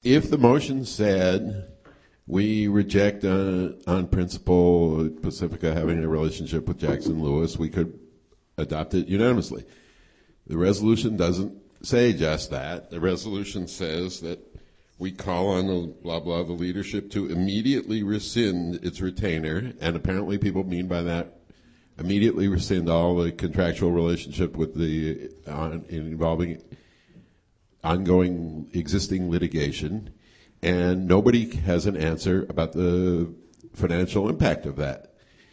if the motion said we reject on principle Pacifica having a relationship with Jackson Lewis, we could adopt it unanimously. The resolution doesn't say just that. The resolution says that we call on the blah blah the leadership to immediately rescind its retainer, and apparently people mean by that immediately rescind all the contractual relationship with the involving ongoing existing litigation, and nobody has an answer about the financial impact of that.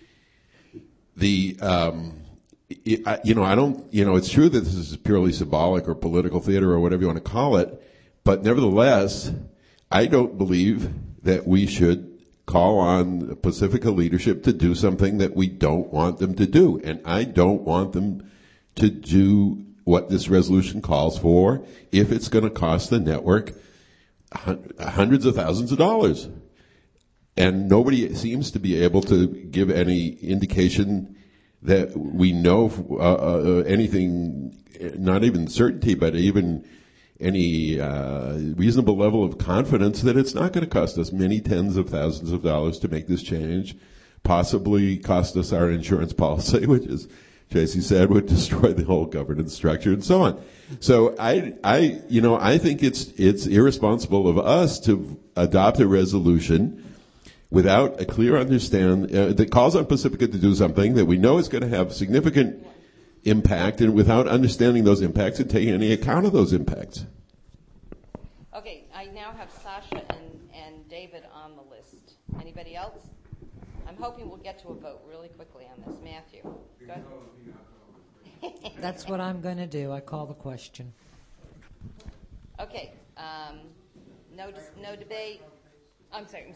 It's true that this is purely symbolic or political theater or whatever you want to call it, but nevertheless, I don't believe that we should call on Pacifica leadership to do something that we don't want them to do. And I don't want them to do what this resolution calls for if it's going to cost the network hundreds of thousands of dollars. And nobody seems to be able to give any indication that we know anything, not even certainty, but even any reasonable level of confidence that it's not going to cost us many tens of thousands of dollars to make this change, possibly cost us our insurance policy, which, as Tracy said, would destroy the whole governance structure and so on. So I think it's irresponsible of us to adopt a resolution without a clear understanding that calls on Pacifica to do something that we know is going to have significant impact, and without understanding those impacts and taking any account of those impacts. Okay, I now have Sasha and David on the list. Anybody else? I'm hoping we'll get to a vote really quickly on this. Matthew, go ahead. That's what I'm going to do. I call the question. Okay, no debate. I'm sorry.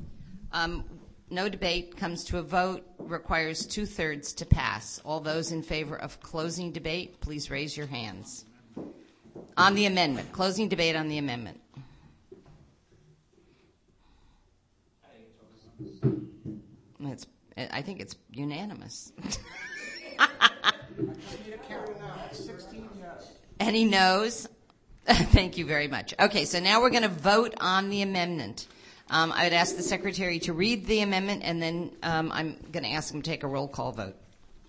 No debate, comes to a vote, requires 2/3 to pass. All those in favor of closing debate, please raise your hands. On the amendment, closing debate on the amendment. I think it's unanimous. Any noes? Thank you very much. Okay, so now we're going to vote on the amendment. I would ask the secretary to read the amendment, and then I'm going to ask him to take a roll call vote.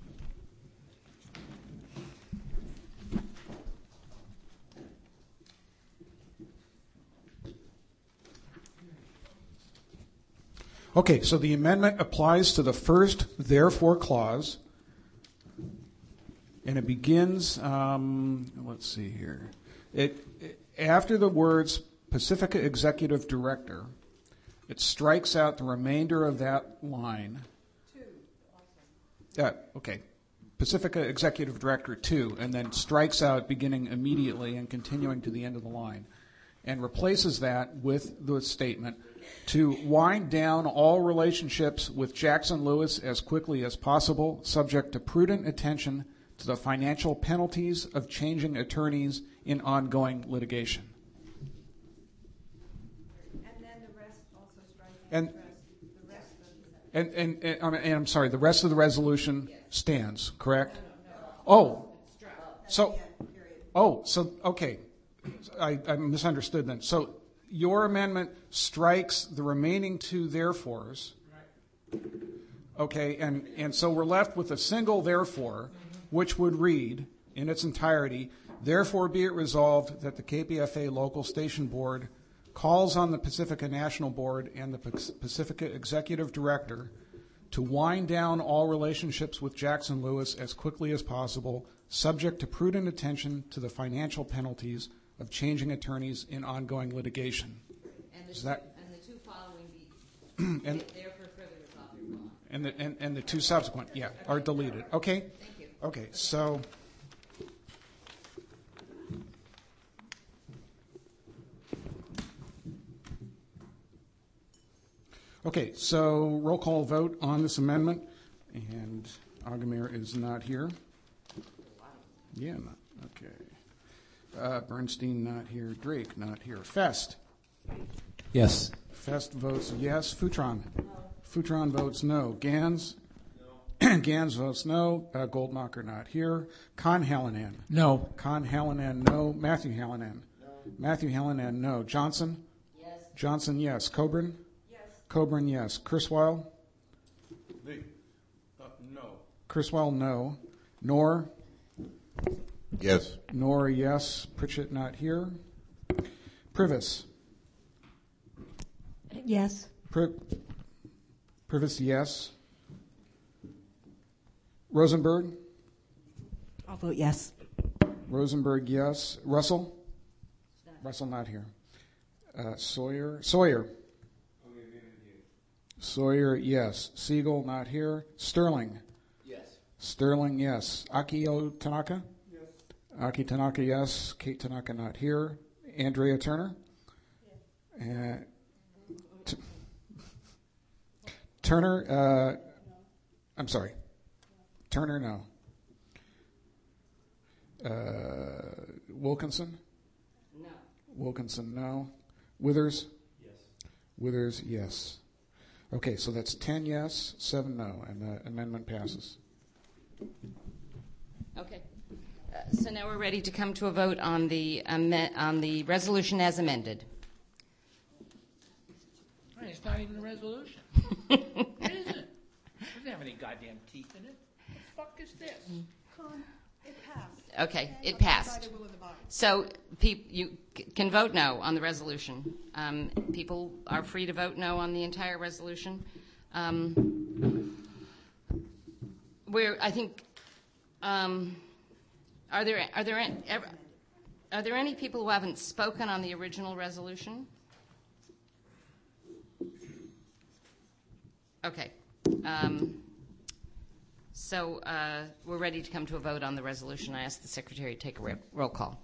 Okay, so the amendment applies to the first therefore clause, and it begins, let's see here. After the words Pacifica Executive Director, it strikes out the remainder of that line. Okay. Pacifica Executive Director 2, and then strikes out beginning immediately and continuing to the end of the line, and replaces that with the statement, to wind down all relationships with Jackson Lewis as quickly as possible, subject to prudent attention to the financial penalties of changing attorneys in ongoing litigation. And I'm sorry, the rest of the resolution stands, correct? Okay. I misunderstood then. So your amendment strikes the remaining two therefores. Okay, and so we're left with a single therefore, which would read in its entirety, therefore be it resolved that the KPFA Local Station Board calls on the Pacifica National Board and the Pacifica Executive Director to wind down all relationships with Jackson Lewis as quickly as possible, subject to prudent attention to the financial penalties of changing attorneys in ongoing litigation. And the two following be therefore further resolved. And the two subsequent, are deleted. Okay? Thank you. Okay, so roll call vote on this amendment, and Agamir is not here. Okay. Bernstein not here. Drake not here. Fest. Yes. Fest votes yes. Futron. No. Futron votes no. Gans. No. Gans votes no. Goldmacher not here. Con Hallinan. No. Con Hallinan no. Matthew Hallinan. No. Matthew Hallinan no. Johnson. Yes. Johnson, yes. Coburn? Yes. Coburn, yes. Kurzweil? No. Kurzweil, no. Knorr? Yes. Knorr, yes. Pritchett, not here. Privis? Yes. Privis, yes. Rosenberg? I'll vote yes. Rosenberg, yes. Russell? Russell, not here. Sawyer? Sawyer, yes. Siegel, not here. Sterling? Yes. Sterling, yes. Akio Tanaka? Yes. Aki Tanaka, yes. Kate Tanaka, not here. Andrea Turner? Yes. Turner, I'm sorry. Turner, no. Wilkinson? No. Wilkinson, no. Withers? Yes. Withers, yes. Okay, so that's 10 yes, 7 no, and the amendment passes. Okay. So now we're ready to come to a vote on the resolution as amended. It's not even a resolution. It isn't. It doesn't have any goddamn teeth in it. What the fuck is this? It passed. Okay, it passed. So you can vote no on the resolution. People are free to vote no on the entire resolution. I think. Are there any people who haven't spoken on the original resolution? Okay. So we're ready to come to a vote on the resolution. I ask the Secretary to take a roll call.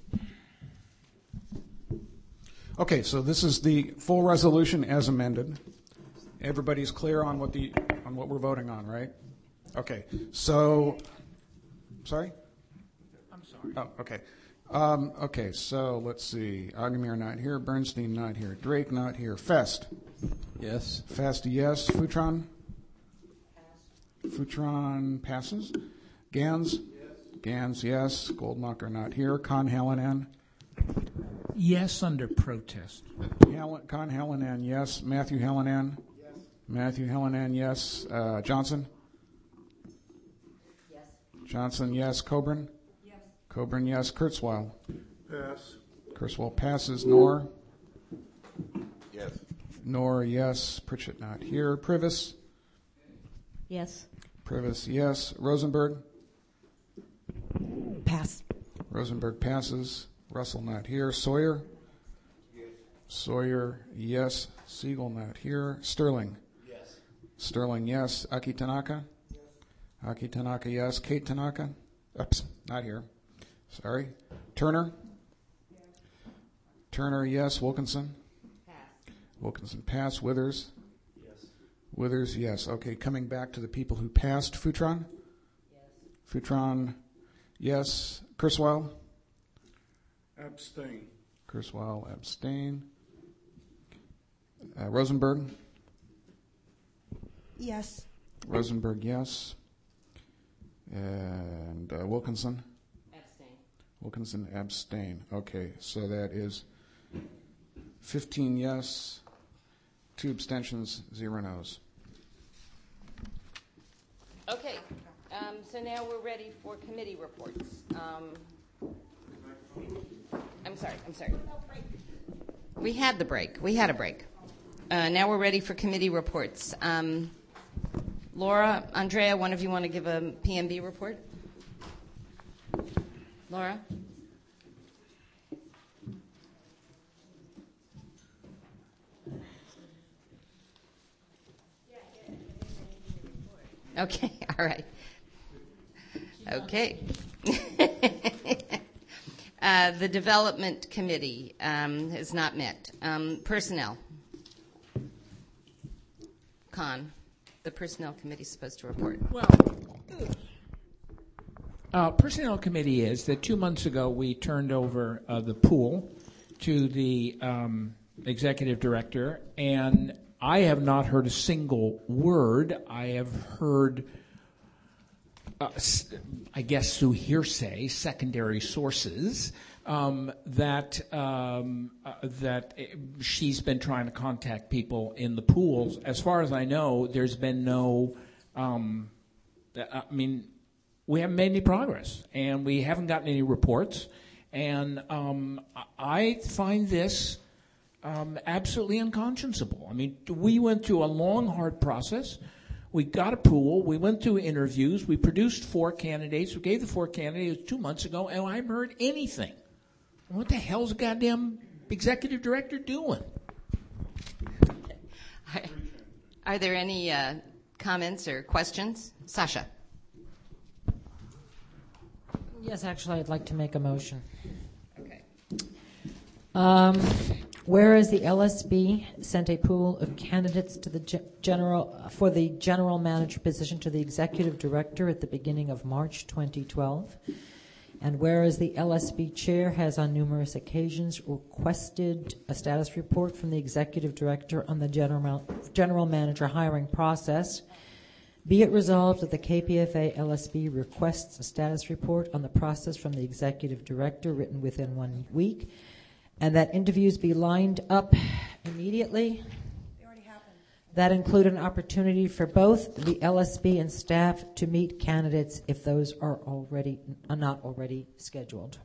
Okay, so this is the full resolution as amended. Everybody's clear on what we're voting on, right? Okay. So, sorry? I'm sorry. Oh, okay. Okay, so let's see. Agamir not here. Bernstein not here. Drake not here. Fest. Yes. Fest, yes. Futron? Futron passes. Gans? Yes. Gans, yes. Goldmacher not here. Con Hallinan? Yes, under protest. Con Hallinan, yes. Matthew Hallinan? Yes. Matthew Hallinan, yes. Johnson? Yes. Johnson, yes. Coburn? Yes. Coburn, yes. Kurzweil? Pass. Kurzweil passes. Knorr? Yes. Knorr, yes. Pritchett not here. Privis? Yes. Privis, yes. Rosenberg? Pass. Rosenberg passes. Russell not here. Sawyer? Yes. Sawyer, yes. Siegel not here. Sterling? Yes. Sterling, yes. Aki Tanaka? Yes. Aki Tanaka, yes. Kate Tanaka? Oops, not here. Sorry. Turner? Yes. Turner, yes. Wilkinson? Pass. Wilkinson, pass. Withers? Yes. Withers, yes. Okay, coming back to the people who passed. Futron? Yes. Futron, yes. Kurzweil? Abstain. Kurzweil, abstain. Rosenberg? Yes. Rosenberg, yes. And Wilkinson? Abstain. Wilkinson, abstain. Okay, so that is 15 yes, 2 abstentions, 0 no's. Okay. So now we're ready for committee reports. I'm sorry. We had a break. Now we're ready for committee reports. Laura, Andrea, one of you want to give a PMB report? Laura? Okay, all right. Okay. The Development Committee has not met. Personnel. Con. The Personnel Committee is supposed to report. Well, Personnel Committee is that 2 months ago we turned over the pool to the executive director, and I have not heard a single word. I have heard, I guess through hearsay, secondary sources, that she's been trying to contact people in the pools. As far as I know, there's been no. We haven't made any progress, and we haven't gotten any reports. And I find this absolutely unconscionable. I mean, we went through a long, hard process. We got a pool. We went through interviews. We produced 4 candidates. We gave the 4 candidates 2 months ago, and I haven't heard anything. What the hell's the goddamn executive director doing? Are there any comments or questions? Sasha. Yes, actually, I'd like to make a motion. Okay. Whereas the LSB sent a pool of candidates to the for the general manager position to the executive director at the beginning of March 2012, and whereas the LSB chair has on numerous occasions requested a status report from the executive director on the general manager hiring process, be it resolved that the KPFA LSB requests a status report on the process from the executive director written within 1 week, and that interviews be lined up immediately. They already happened. That include an opportunity for both the LSB and staff to meet candidates if those are not already scheduled.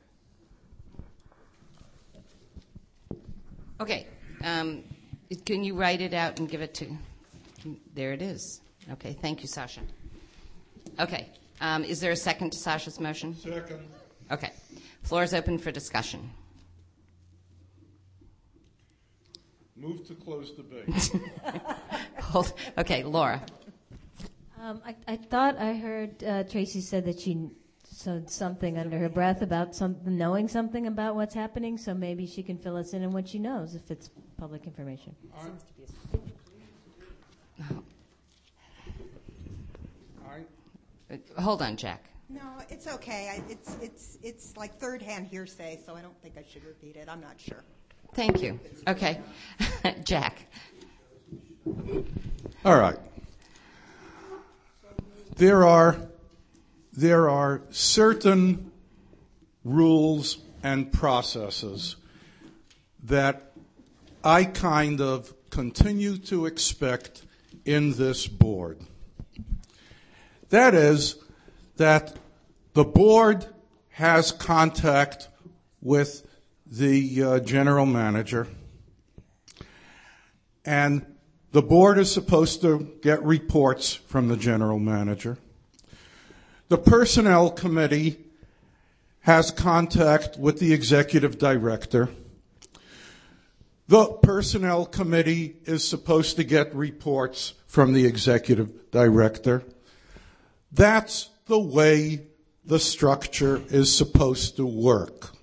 Okay. Can you write it out and give it to? There it is. Okay. Thank you, Sasha. Okay. Is there a second to Sasha's motion? Second. Okay. Floor is open for discussion. Move to close debate. Okay, Laura. I thought I heard Tracy said that she said something under her breath about knowing something about what's happening, so maybe she can fill us in on what she knows if it's public information. Hold on, Jack. No, it's okay. It's like third-hand hearsay, so I don't think I should repeat it. I'm not sure. Thank you. Okay. Jack. All right. There are certain rules and processes that I kind of continue to expect in this board. That is that the board has contact with the general manager, and the board is supposed to get reports from the general manager. The personnel committee has contact with the executive director. The personnel committee is supposed to get reports from the executive director. That's the way the structure is supposed to work.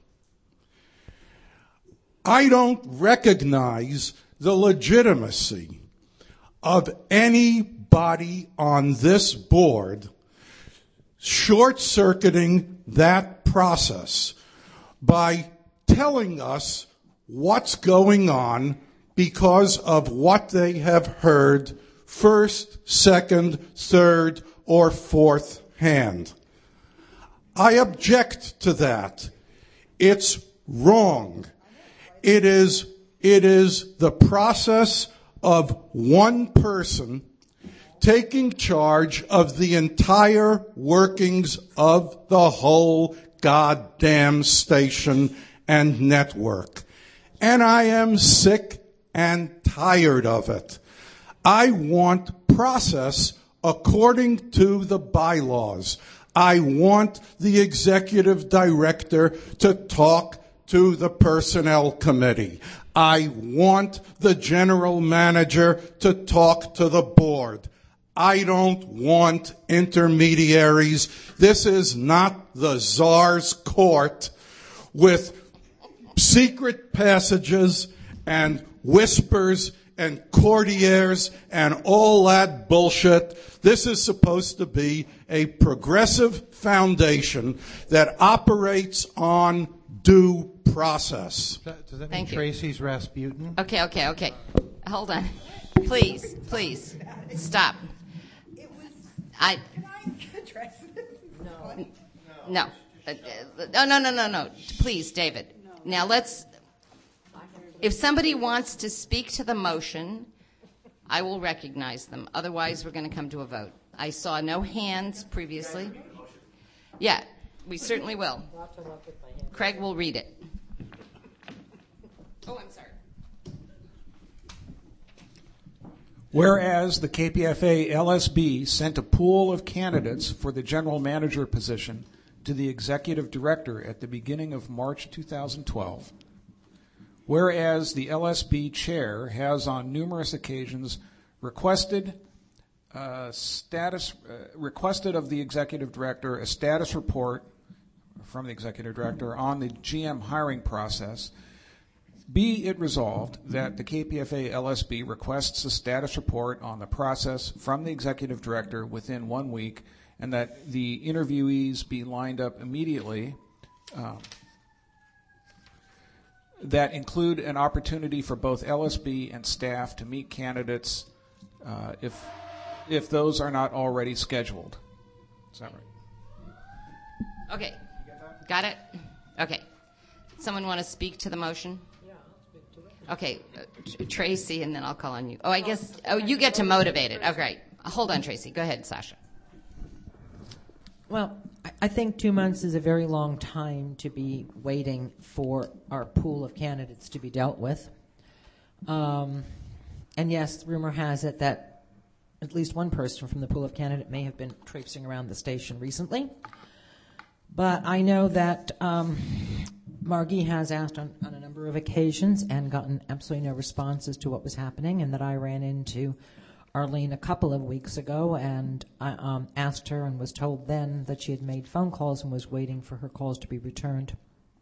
I don't recognize the legitimacy of anybody on this board short-circuiting that process by telling us what's going on because of what they have heard first, second, third, or fourth hand. I object to that. It's wrong. It is the process of one person taking charge of the entire workings of the whole goddamn station and network. And I am sick and tired of it. I want process according to the bylaws. I want the executive director to talk to the personnel committee. I want the general manager to talk to the board. I don't want intermediaries. This is not the czar's court with secret passages and whispers and courtiers and all that bullshit. This is supposed to be a progressive foundation that operates on due process. Does that mean Thank you. Tracy's Rasputin? Okay. Hold on. Please. Stop. It was. Can I address this? No. No. Please, David. Now if somebody wants to speak to the motion, I will recognize them. Otherwise, we're going to come to a vote. I saw no hands previously. Yeah, we certainly will. Craig will read it. Oh, I'm sorry. Whereas the KPFA LSB sent a pool of candidates for the general manager position to the executive director at the beginning of March 2012. Whereas the LSB chair has on numerous occasions requested of the executive director a status report from the executive director on the GM hiring process. Be it resolved that the KPFA LSB requests a status report on the process from the executive director within 1 week, and that the interviewees be lined up immediately, that include an opportunity for both LSB and staff to meet candidates if those are not already scheduled. Is that right? Okay. Got it? Okay. Someone want to speak to the motion? Okay, Tracy, and then I'll call on you. Oh, I guess, you get to motivate it. Oh, great. Hold on, Tracy. Go ahead, Sasha. Well, I think 2 months is a very long time to be waiting for our pool of candidates to be dealt with. And yes, rumor has it that at least one person from the pool of candidates may have been traipsing around the station recently. But I know that Margie has asked on a number of occasions and gotten absolutely no response as to what was happening, and that I ran into Arlene a couple of weeks ago and I asked her and was told then that she had made phone calls and was waiting for her calls to be returned.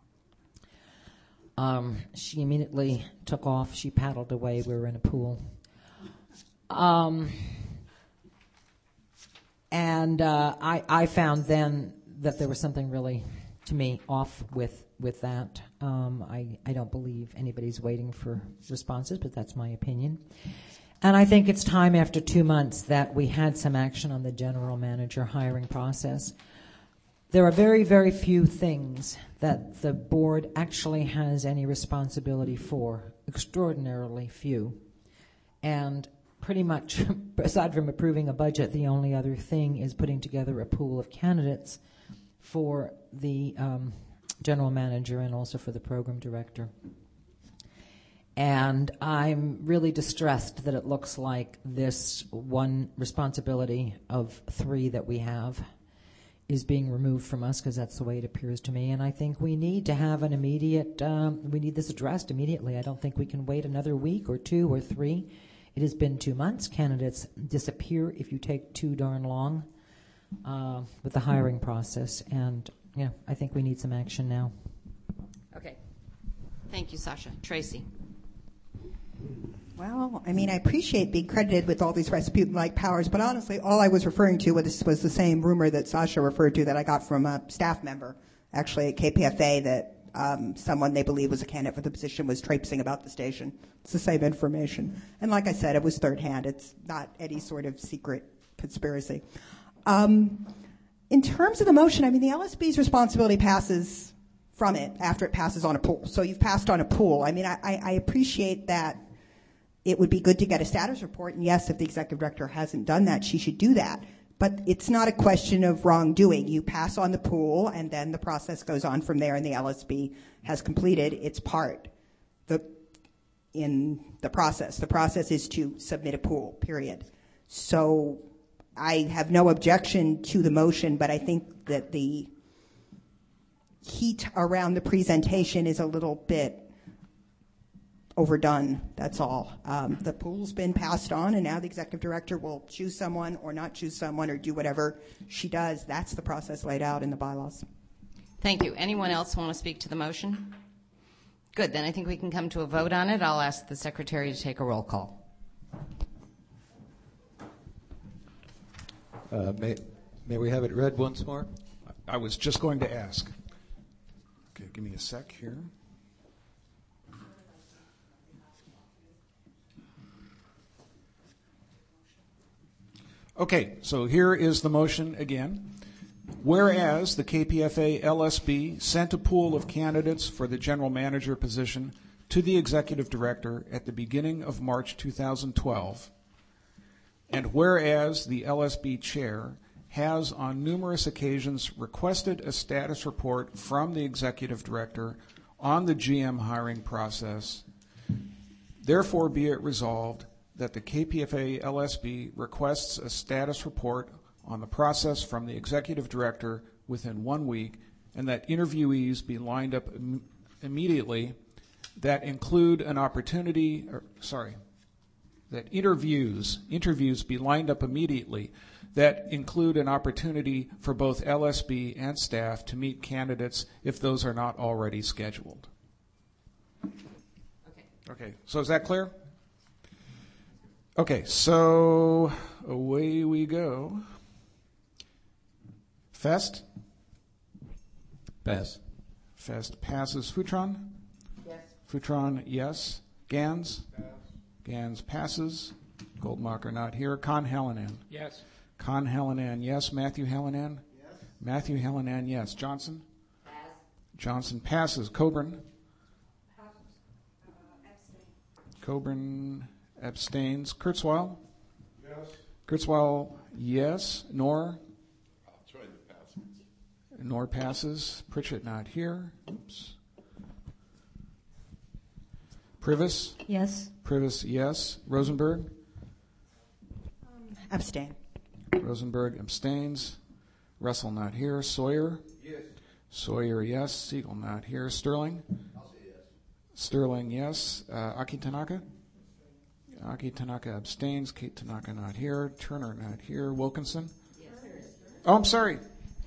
She immediately took off. She paddled away. We were in a pool. I found then that there was something really, to me, off with that. I don't believe anybody's waiting for responses, but that's my opinion. And I think it's time after 2 months that we had some action on the general manager hiring process. There are very, very few things that the board actually has any responsibility for, extraordinarily few. And pretty much, aside from approving a budget, the only other thing is putting together a pool of candidates for the general manager and also for the program director. And I'm really distressed that it looks like this one responsibility of 3 that we have is being removed from us, because that's the way it appears to me. And I think we need to have an immediate, we need this addressed immediately. I don't think we can wait another week or 2 or 3. It has been 2 months. Candidates disappear if you take too darn long with the hiring process. And yeah, I think we need some action now. Okay. Thank you, Sasha. Tracy. Well, I mean, I appreciate being credited with all these Rasputin-like powers, but honestly, all I was referring to was the same rumor that Sasha referred to that I got from a staff member, actually at KPFA, that someone they believe was a candidate for the position was traipsing about the station. It's the same information. And like I said, it was third hand. It's not any sort of secret conspiracy. In terms of the motion, I mean, the LSB's responsibility passes from it after it passes on a pool. So you've passed on a pool. I mean, I appreciate that it would be good to get a status report. And yes, if the executive director hasn't done that, she should do that. But it's not a question of wrongdoing. You pass on the pool, and then the process goes on from there, and the LSB has completed its part in the process. The process is to submit a pool, period. So I have no objection to the motion, but I think that the heat around the presentation is a little bit overdone, that's all. The pool's been passed on, and now the executive director will choose someone or not choose someone or do whatever she does. That's the process laid out in the bylaws. Thank you. Anyone else want to speak to the motion? Good. Then I think we can come to a vote on it. I'll ask the secretary to take a roll call. May we have it read once more? I was just going to ask. Okay, give me a sec here. Okay, so here is the motion again. Whereas the KPFA LSB sent a pool of candidates for the general manager position to the executive director at the beginning of March 2012, and whereas the LSB chair has on numerous occasions requested a status report from the executive director on the GM hiring process, therefore be it resolved that the KPFA LSB requests a status report on the process from the executive director within 1 week, and that interviewees be lined up immediately that include an opportunity, that interviews be lined up immediately that include an opportunity for both LSB and staff to meet candidates if those are not already scheduled. Okay, so is that clear? Okay, so away we go. Fest? Pass. Fest passes. Futron? Yes. Futron, yes. Gans? Pass. Gans passes. Goldmacher not here. Con Hallinan? Yes. Con Hallinan, yes. Matthew Hallinan? Yes. Matthew Hallinan, yes. Johnson? Pass. Johnson passes. Coburn? Abstain. Coburn abstains. Kurzweil? Yes. Kurzweil, yes. Knorr? I'll try to pass. Knorr passes. Pritchett not here. Oops. Privis? Yes. Privis, yes. Rosenberg? Abstain. Rosenberg abstains. Russell not here. Sawyer? Yes. Sawyer, yes. Siegel not here. Sterling? I'll say yes. Sterling, yes. Aki Tanaka? Aki Tanaka abstains. Kate Tanaka not here. Turner not here. Wilkinson? Yes. Oh, I'm sorry.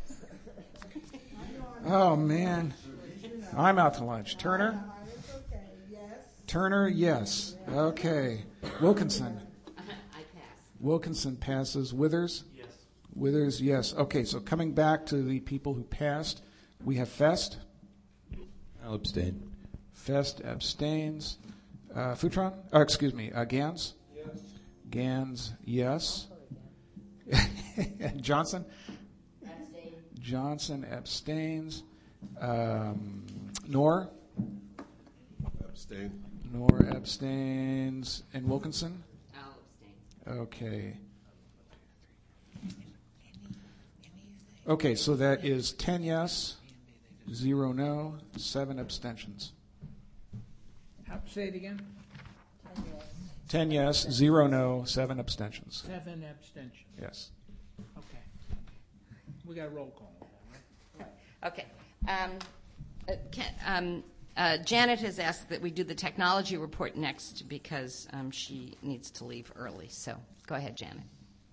Oh, man. I'm out to lunch. Turner? Turner, yes. Okay. Wilkinson? I pass. Wilkinson passes. Withers? Yes. Withers, yes. Okay, so coming back to the people who passed, we have Fest. I'll abstain. Fest abstains. Futron? Gans? Yes. Gans, yes. Johnson? Abstain. Johnson abstains. Knorr? Abstain. Knorr abstains. And Wilkinson? I'll abstain. Okay. Okay, so that is 10 yes, 0 no, 7 abstentions. Say it again. 10 yes, 0 no, 7 abstentions. 7 abstentions. Yes. Okay. We got a roll call. Okay. Janet has asked that we do the technology report next because she needs to leave early. So go ahead, Janet.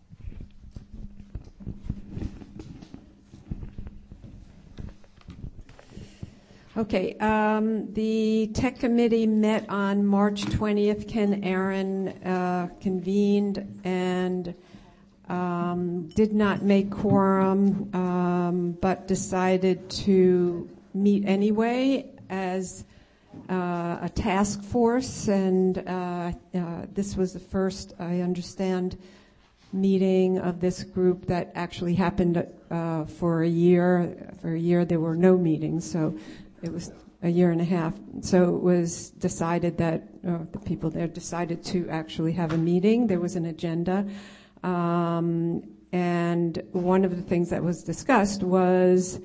Okay. The Tech Committee met on March 20th. Ken Aaron convened and did not make quorum, but decided to meet anyway as a task force. And this was the first, I understand, meeting of this group that actually happened for a year. For a year, there were no meetings, so it was a year and a half. So it was decided that the people there decided to actually have a meeting. There was an agenda. And one of the things that was discussed was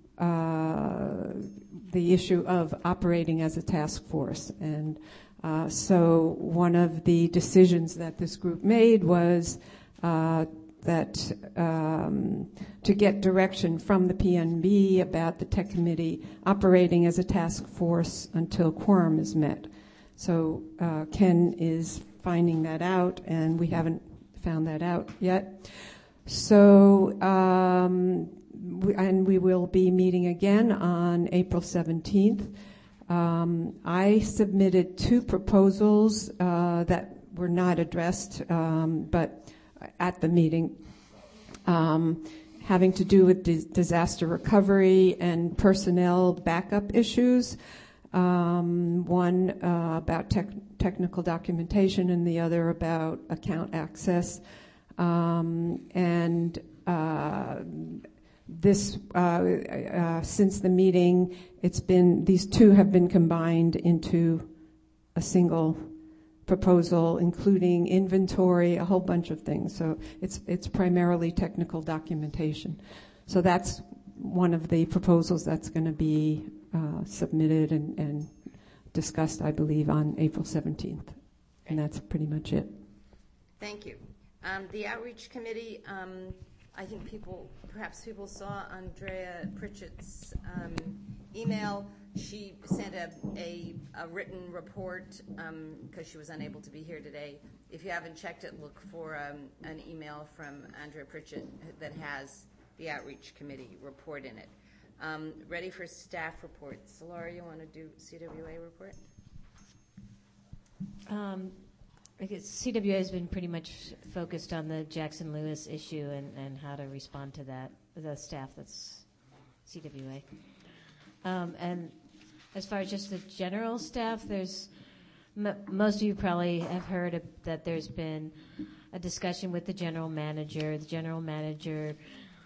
the issue of operating as a task force. And so one of the decisions that this group made was that to get direction from the PNB about the Tech Committee operating as a task force until quorum is met. So Ken is finding that out, and we haven't found that out yet. So, and we will be meeting again on April 17th. I submitted 2 proposals that were not addressed, but at the meeting, having to do with disaster recovery and personnel backup issues. One about technical documentation and the other about account access. And this since the meeting, these two have been combined into a single proposal, including inventory, a whole bunch of things. So it's primarily technical documentation. So that's one of the proposals that's going to be submitted and discussed, I believe, on April 17th. And that's pretty much it. Thank you. The Outreach Committee, I think perhaps people saw Andrea Pritchett's email. She sent a written report because she was unable to be here today. If you haven't checked it, look for an email from Andrea Pritchett that has the Outreach Committee report in it. Ready for staff reports. Laura, you want to do CWA report? I guess CWA has been pretty much focused on the Jackson Lewis issue and how to respond to that. The staff that's CWA. And as far as just the general staff, there's most of you probably have heard that there's been a discussion with the general manager. The general manager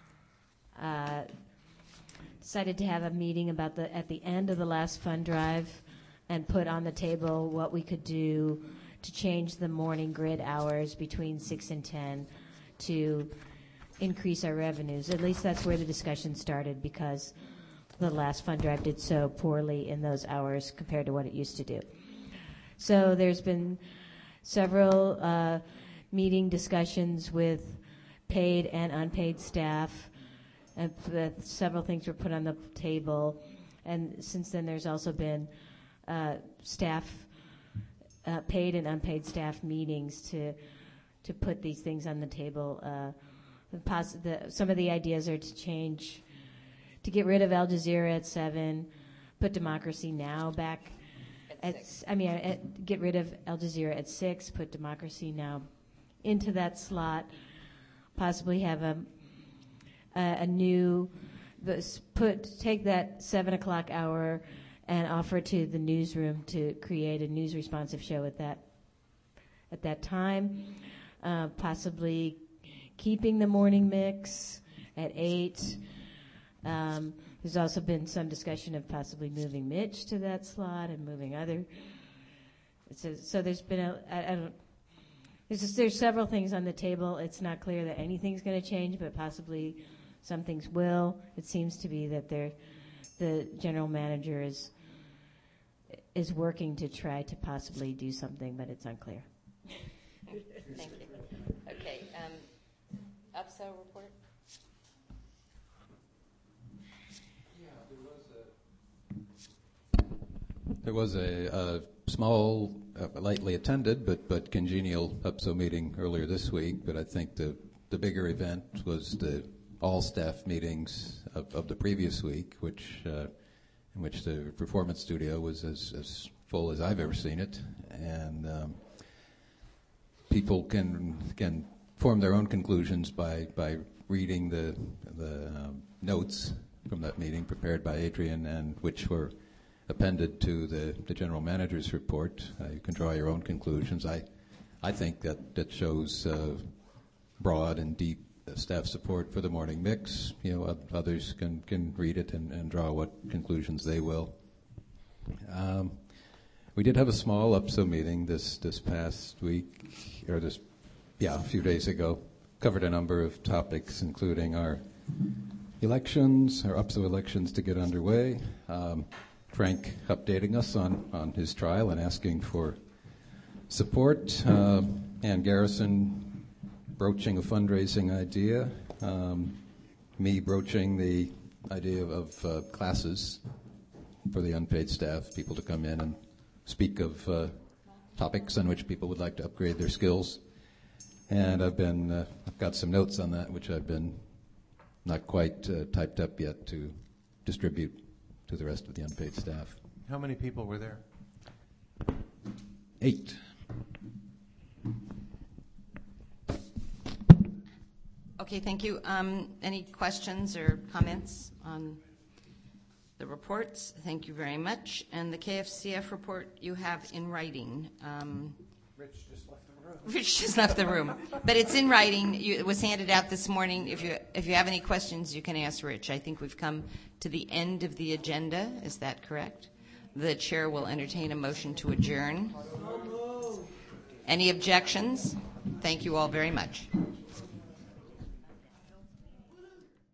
decided to have a meeting at the end of the last fund drive and put on the table what we could do to change the morning grid hours between 6 and 10 to increase our revenues. At least that's where the discussion started, because the last fund drive did so poorly in those hours compared to what it used to do. So there's been several meeting discussions with paid and unpaid staff, and several things were put on the table. And since then, there's also been paid and unpaid staff meetings to put these things on the table. Some of the ideas are to get rid of Al Jazeera at 7, put Democracy Now! Back get rid of Al Jazeera at 6, put Democracy Now! Into that slot, possibly have a new, take that 7 o'clock hour and offer to the newsroom to create a news responsive show at that time. Possibly keeping the morning mix at 8. There's also been some discussion of possibly moving Mitch to that slot and moving other. So there's been there's several things on the table. It's not clear that anything's going to change, but possibly some things will. It seems to be that the general manager is working to try to possibly do something, but it's unclear. Thank you. Okay, UPSO report. There was a small, lightly attended but congenial UPSO meeting earlier this week. But I think the bigger event was the all staff meetings of the previous week, in which the performance studio was as full as I've ever seen it, and people can form their own conclusions by reading the notes from that meeting prepared by Adrian, and which were appended to the general manager's report. You can draw your own conclusions. I think that shows broad and deep staff support for the morning mix. Others can read it and draw what conclusions they will. We did have a small UPSO meeting this past week, a few days ago. Covered a number of topics, including our elections, our UPSO elections to get underway. Frank updating us on his trial and asking for support. Ann Garrison broaching a fundraising idea. Me broaching the idea of classes for the unpaid staff, people to come in and speak of topics on which people would like to upgrade their skills. And I've got some notes on that, which I've been not quite typed up yet to distribute to the rest of the unpaid staff. How many people were there? 8. Okay, thank you. Any questions or comments on the reports? Thank you very much. And the KFCF report you have in writing. Rich just left the room. But it's in writing. It was handed out this morning. If you have any questions, you can ask Rich. I think we've come to the end of the agenda. Is that correct? The chair will entertain a motion to adjourn. Any objections? Thank you all very much.